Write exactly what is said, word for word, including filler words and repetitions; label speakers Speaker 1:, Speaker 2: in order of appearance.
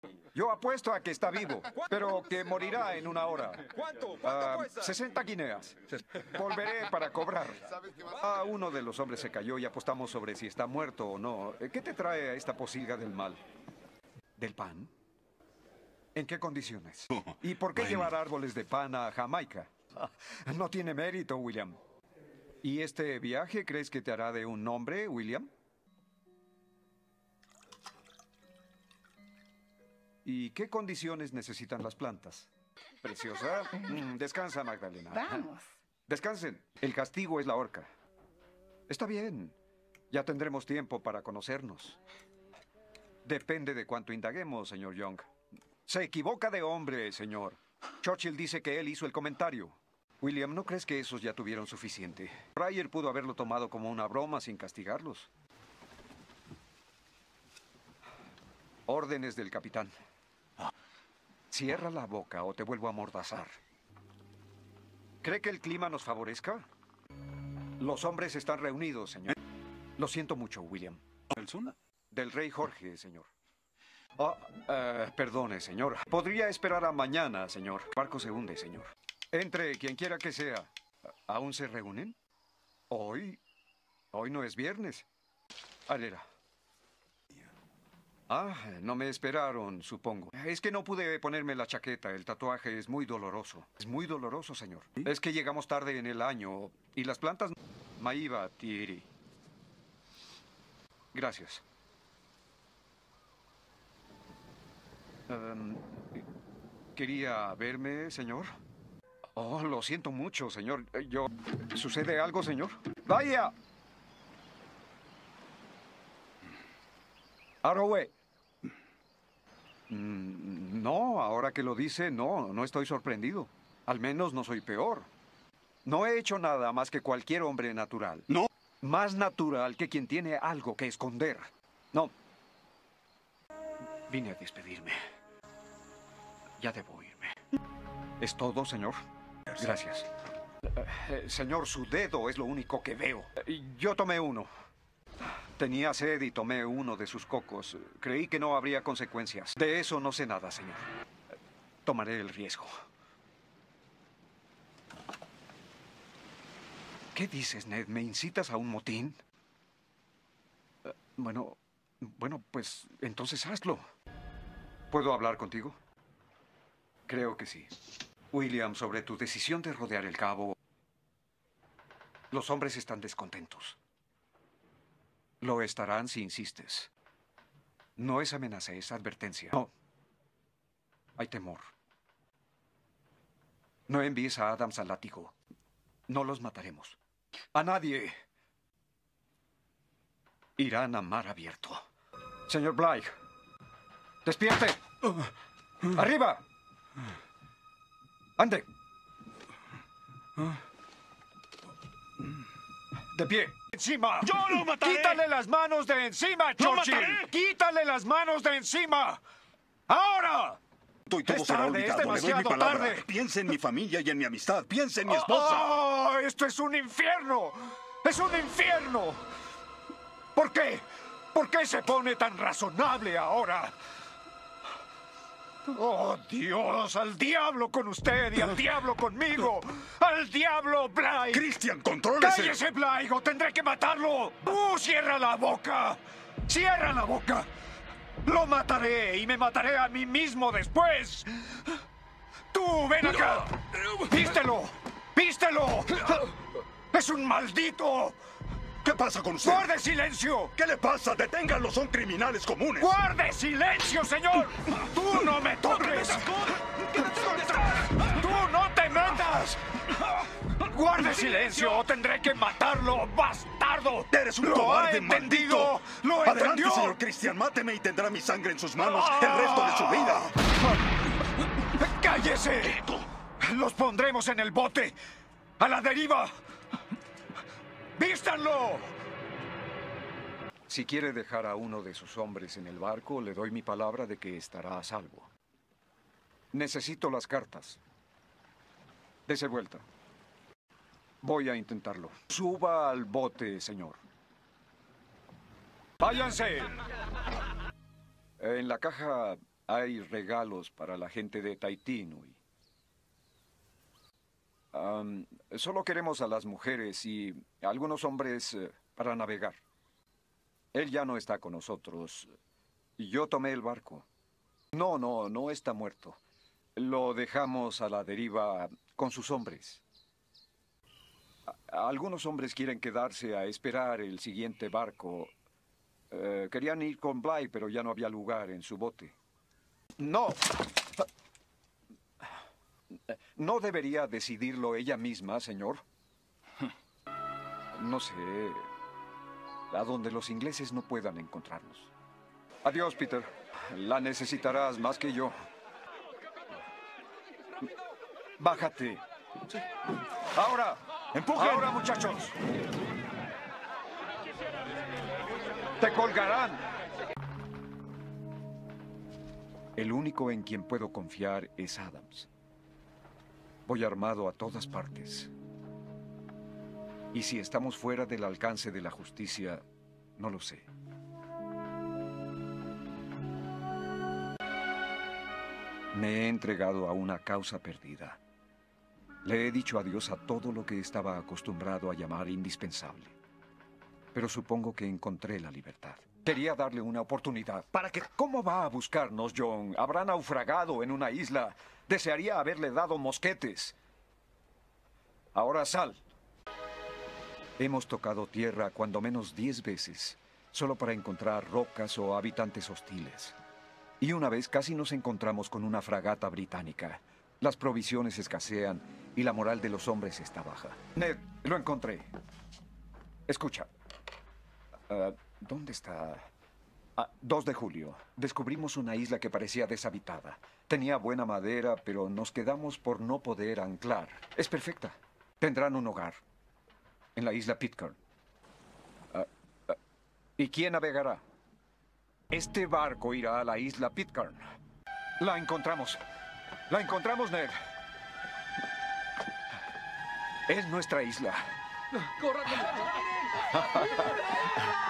Speaker 1: Yo apuesto a que está vivo, pero que morirá en una hora.
Speaker 2: ¿Cuánto? ¿Cuánto
Speaker 1: Ah,
Speaker 2: cuesta?
Speaker 1: sesenta guineas. Volveré para cobrar. Ah, uno de los hombres se cayó y apostamos sobre si está muerto o no. ¿Qué te trae a esta posilga del mal? ¿Del pan? ¿En qué condiciones? ¿Y por qué
Speaker 3: Bueno.
Speaker 1: llevar árboles de pan a Jamaica? Ah, no tiene mérito, William. ¿Y este viaje crees que te hará de un hombre, William? ¿Y qué condiciones necesitan las plantas? ¿Preciosa? Mm, descansa, Magdalena.
Speaker 4: Vamos.
Speaker 1: Descansen. El castigo es la horca. Está bien. Ya tendremos tiempo para conocernos. Depende de cuánto indaguemos, señor Young. Se equivoca de hombre, señor. Churchill dice que él hizo el comentario. William, ¿no crees que esos ya tuvieron suficiente? Pryor pudo haberlo tomado como una broma sin castigarlos. Órdenes del capitán. Cierra la boca o te vuelvo a amordazar. ¿Cree que el clima nos favorezca? Los hombres están reunidos, señor. Lo siento mucho, William.
Speaker 3: ¿El Zuna?
Speaker 1: Del rey Jorge, señor. Oh, eh, perdone, señor. Podría esperar a mañana, señor. El barco se hunde, señor. Entre, quien quiera que sea. ¿Aún se reúnen? Hoy... Hoy no es viernes. Alera. Ah, no me esperaron, supongo. Es que no pude ponerme la chaqueta. El tatuaje es muy doloroso. Es muy doloroso, señor.
Speaker 3: ¿Sí?
Speaker 1: Es que llegamos tarde en el año y las plantas... Maiva, Tiri. Gracias. Um, ¿Quería verme, señor? Oh, lo siento mucho, señor. Eh, Yo... ¿Sucede algo, señor? ¡Vaya! Arroway. Mm, No, ahora que lo dice, no, no estoy sorprendido. Al menos no soy peor. No he hecho nada más que cualquier hombre natural.
Speaker 3: No.
Speaker 1: Más natural que quien tiene algo que esconder. No. Vine a despedirme. Ya debo irme. ¿Es todo, señor? Gracias. Eh, eh, señor, su dedo es lo único que veo. Eh, Yo tomé uno. Tenía sed y tomé uno de sus cocos. Creí que no habría consecuencias. De eso no sé nada, señor. Tomaré el riesgo. ¿Qué dices, Ned? ¿Me incitas a un motín? Eh, Bueno, bueno, pues entonces hazlo. ¿Puedo hablar contigo? Creo que sí. William, sobre tu decisión de rodear el cabo, los hombres están descontentos. Lo estarán si insistes. No es amenaza, es advertencia. No. Hay temor. No envíes a Adams al látigo. No los mataremos. A nadie. Irán a mar abierto. Señor Bligh. ¡Despierte! ¡Arriba! ¡Ande! ¡De pie! ¡Encima!
Speaker 3: ¡Yo lo mataré!
Speaker 1: ¡Quítale las manos de encima,
Speaker 3: ¡Lo
Speaker 1: Churchill!
Speaker 3: mataré!
Speaker 1: ¡Quítale las manos de encima! ¡Ahora!
Speaker 3: Y todo
Speaker 1: Es
Speaker 3: será
Speaker 1: tarde, es
Speaker 3: olvidado. Le doy mi
Speaker 1: demasiado
Speaker 3: palabra.
Speaker 1: tarde.
Speaker 3: Piensa en mi familia y en mi amistad. Piensa en mi esposa.
Speaker 1: ¡Oh, esto es un infierno! ¡Es un infierno! ¿Por qué? ¿Por qué se pone tan razonable ahora? ¡Oh, Dios! ¡Al diablo con usted y al diablo conmigo! ¡Al diablo, Bligh!
Speaker 3: Christian, contrólese.
Speaker 1: ¡Cállese, Bligh, o tendré que matarlo! ¡Uh, cierra la boca! ¡Cierra la boca! ¡Lo mataré y me mataré a mí mismo después! ¡Tú, ven acá! ¡Vístelo! ¡Vístelo! ¡Es un maldito!
Speaker 3: ¿Qué pasa con usted?
Speaker 1: ¡Guarde silencio!
Speaker 3: ¿Qué le pasa? Deténganlo, son criminales comunes.
Speaker 1: ¡Guarde silencio, señor! ¡Tú no me toques! ¡Tú no te metas! ¡Guarde silencio o tendré que matarlo, bastardo!
Speaker 3: Eres un
Speaker 1: ¿Lo
Speaker 3: cobarde,
Speaker 1: ha entendido?
Speaker 3: maldito.
Speaker 1: ¿Lo
Speaker 3: Adelante,
Speaker 1: entendió?
Speaker 3: señor Christian, máteme y tendrá mi sangre en sus manos el resto de su vida.
Speaker 1: ¡Cállese! ¡Los pondremos en el bote! ¡A la deriva! ¡Vístanlo! Si quiere dejar a uno de sus hombres en el barco, le doy mi palabra de que estará a salvo. Necesito las cartas. Dese vuelta. Voy a intentarlo. Suba al bote, señor. ¡Váyanse! En la caja Hay regalos para la gente de Tahití, Nui. Am, solo queremos a las mujeres y a algunos hombres eh, para navegar. Él ya no está con nosotros. Yo tomé el barco. No, no, no está muerto. Lo dejamos a la deriva con sus hombres. A- algunos hombres quieren quedarse a esperar el siguiente barco. Eh, querían ir con Bly, pero ya no había lugar en su bote. No. ¿No debería decidirlo ella misma, señor? No sé. A donde los ingleses no puedan encontrarnos. Adiós, Peter. La necesitarás más que yo. Bájate. Ahora.
Speaker 3: ¡Empujen!
Speaker 1: Ahora, muchachos. Te colgarán. El único en quien puedo confiar es Adams. Voy armado a todas partes. Y si estamos fuera del alcance de la justicia, no lo sé. Me he entregado a una causa perdida. Le he dicho adiós a todo lo que estaba acostumbrado a llamar indispensable. Pero supongo que encontré la libertad. Quería darle una oportunidad.
Speaker 3: ¿Para qué?
Speaker 1: ¿Cómo va a buscarnos, John? Habrá naufragado en una isla. Desearía haberle dado mosquetes. Ahora sal. Hemos tocado tierra cuando menos diez veces, solo para encontrar rocas o habitantes hostiles. Y una vez casi nos encontramos con una fragata británica. Las provisiones escasean y la moral de los hombres está baja. Ned, lo encontré. Escucha. Ah, ¿dónde está? Ah, dos de julio. Descubrimos una isla que parecía deshabitada. Tenía buena madera, pero nos quedamos por no poder anclar. Es perfecta. Tendrán un hogar. En la isla Pitcairn. Ah, ah, ¿y quién navegará? Este barco irá a la isla Pitcairn. La encontramos. La encontramos, Ned. Es nuestra isla.
Speaker 2: ¡Corran!